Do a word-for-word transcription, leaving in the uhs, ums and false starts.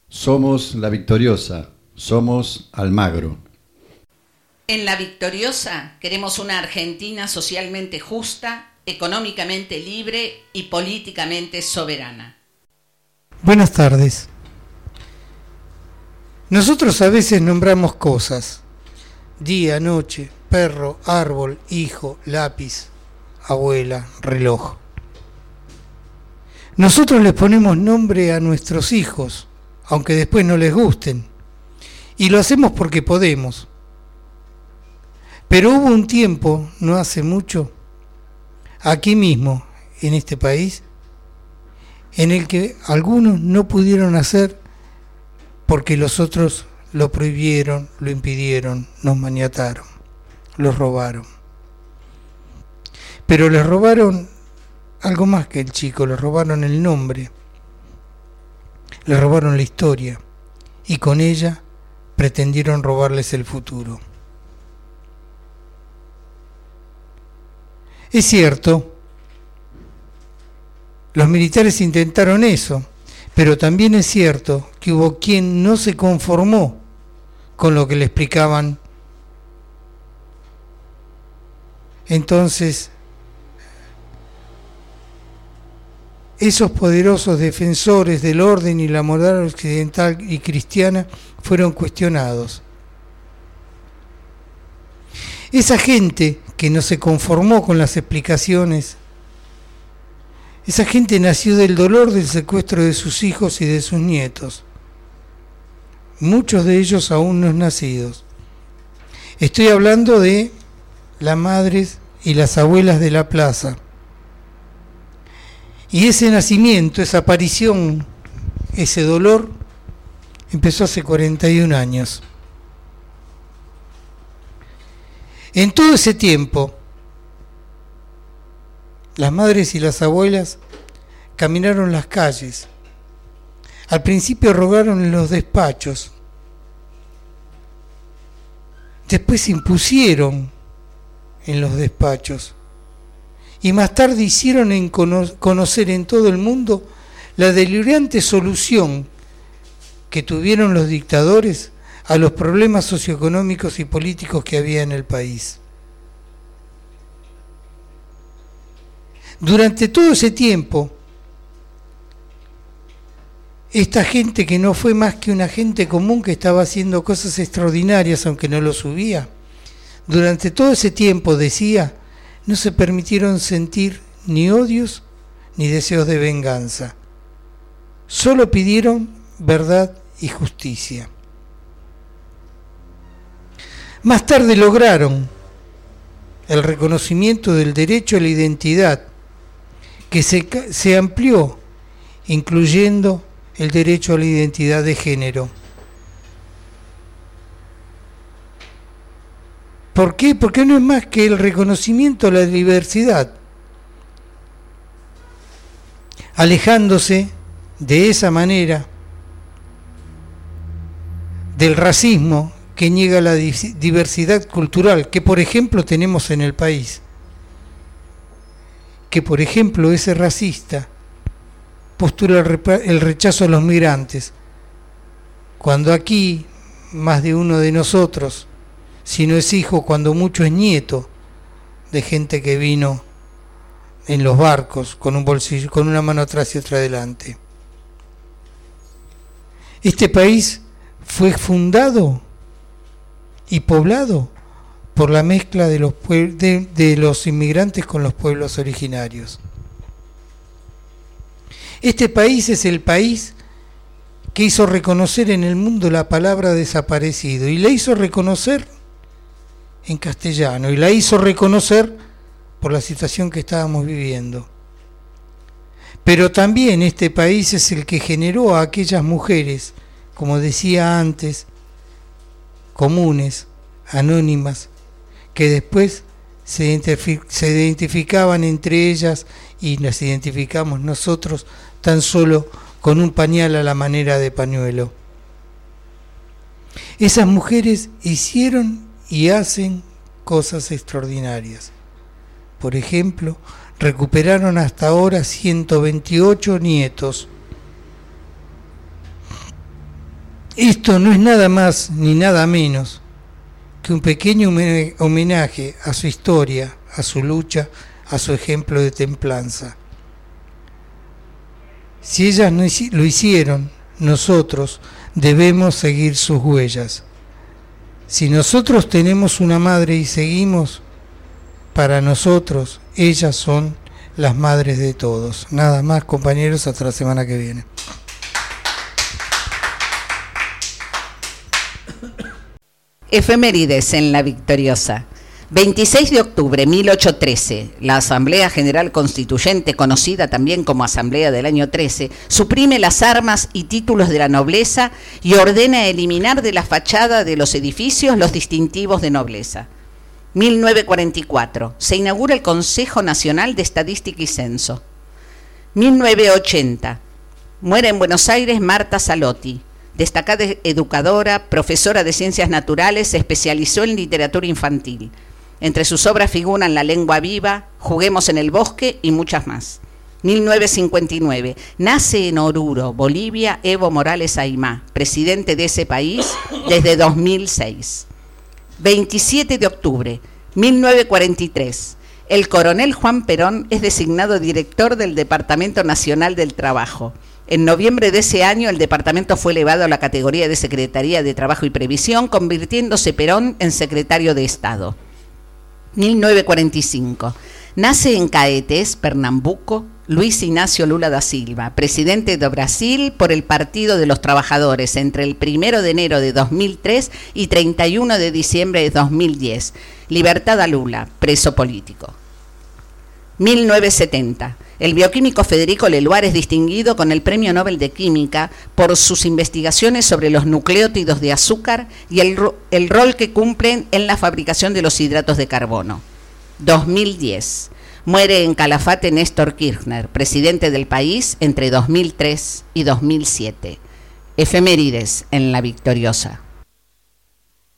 Somos La Victoriosa, somos Almagro. En La Victoriosa queremos una Argentina socialmente justa, económicamente libre y políticamente soberana. Buenas tardes. Nosotros a veces nombramos cosas: día, noche, perro, árbol, hijo, lápiz, abuela, reloj. Nosotros les ponemos nombre a nuestros hijos, aunque después no les gusten, y lo hacemos porque podemos. Pero hubo un tiempo, no hace mucho, aquí mismo, en este país, en el que algunos no pudieron hacer porque los otros lo prohibieron, lo impidieron, nos maniataron, los robaron. Pero les robaron algo más que el chico, les robaron el nombre, les robaron la historia y con ella pretendieron robarles el futuro. Es cierto, los militares intentaron eso, pero también es cierto que hubo quien no se conformó con lo que le explicaban. Entonces, esos poderosos defensores del orden y la moral occidental y cristiana fueron cuestionados. Esa gente que no se conformó con las explicaciones, esa gente nació del dolor del secuestro de sus hijos y de sus nietos, muchos de ellos aún no nacidos. Estoy hablando de las madres y las abuelas de la plaza. Y ese nacimiento, esa aparición, ese dolor, empezó hace cuarenta y un años. En todo ese tiempo, las madres y las abuelas caminaron las calles. Al principio rogaron en los despachos. Después se impusieron en los despachos. Y más tarde hicieron en cono- conocer en todo el mundo la delirante solución que tuvieron los dictadores a los problemas socioeconómicos y políticos que había en el país. Durante todo ese tiempo, esta gente que no fue más que una gente común que estaba haciendo cosas extraordinarias aunque no lo subía, durante todo ese tiempo, decía, no se permitieron sentir ni odios ni deseos de venganza. Solo pidieron verdad y justicia. Más tarde lograron el reconocimiento del derecho a la identidad, que se, se amplió, incluyendo el derecho a la identidad de género. ¿Por qué? Porque no es más que el reconocimiento a la diversidad, alejándose de esa manera del racismo que niega la diversidad cultural que, por ejemplo, tenemos en el país. Que, por ejemplo, ese racista postula el rechazo a los migrantes, cuando aquí más de uno de nosotros, si no es hijo, cuando mucho es nieto de gente que vino en los barcos con un bolsillo, con una mano atrás y otra adelante. Este país fue fundado y poblado por la mezcla de los, pue- de, de los inmigrantes con los pueblos originarios. Este país es el país que hizo reconocer en el mundo la palabra desaparecido, y la hizo reconocer en castellano, y la hizo reconocer por la situación que estábamos viviendo. Pero también este país es el que generó a aquellas mujeres, como decía antes, comunes, anónimas, que después se, identif- se identificaban entre ellas y las identificamos nosotros tan solo con un pañal a la manera de pañuelo. Esas mujeres hicieron y hacen cosas extraordinarias. Por ejemplo, recuperaron hasta ahora ciento veintiocho nietos. Esto no es nada más ni nada menos que un pequeño homenaje a su historia, a su lucha, a su ejemplo de templanza. Si ellas no lo hicieron, nosotros debemos seguir sus huellas. Si nosotros tenemos una madre y seguimos, para nosotros ellas son las madres de todos. Nada más, compañeros, hasta la semana que viene. Efemérides en La Victoriosa. veintiséis de octubre de mil ochocientos trece, la Asamblea General Constituyente, conocida también como Asamblea del Año trece, suprime las armas y títulos de la nobleza y ordena eliminar de la fachada de los edificios los distintivos de nobleza. mil novecientos cuarenta y cuatro, se inaugura el Consejo Nacional de Estadística y Censo. mil novecientos ochenta, muere en Buenos Aires Marta Salotti. Destacada educadora, profesora de ciencias naturales, se especializó en literatura infantil. Entre sus obras figuran La lengua viva, Juguemos en el bosque y muchas más. mil novecientos cincuenta y nueve. Nace en Oruro, Bolivia, Evo Morales Aymá, presidente de ese país desde dos mil seis. veintisiete de octubre de mil novecientos cuarenta y tres. El coronel Juan Perón es designado director del Departamento Nacional del Trabajo. En noviembre de ese año, el departamento fue elevado a la categoría de Secretaría de Trabajo y Previsión, convirtiéndose Perón en secretario de Estado. mil novecientos cuarenta y cinco. Nace en Caetés, Pernambuco, Luis Ignacio Lula da Silva, presidente de Brasil por el Partido de los Trabajadores entre el primero de enero de dos mil tres y treinta y uno de diciembre de dos mil diez. Libertad a Lula, preso político. mil novecientos setenta. El bioquímico Federico Leloir es distinguido con el Premio Nobel de Química por sus investigaciones sobre los nucleótidos de azúcar y el, ro- el rol que cumplen en la fabricación de los hidratos de carbono. dos mil diez. Muere en Calafate Néstor Kirchner, presidente del país entre dos mil tres y dos mil siete. Efemérides en La Victoriosa.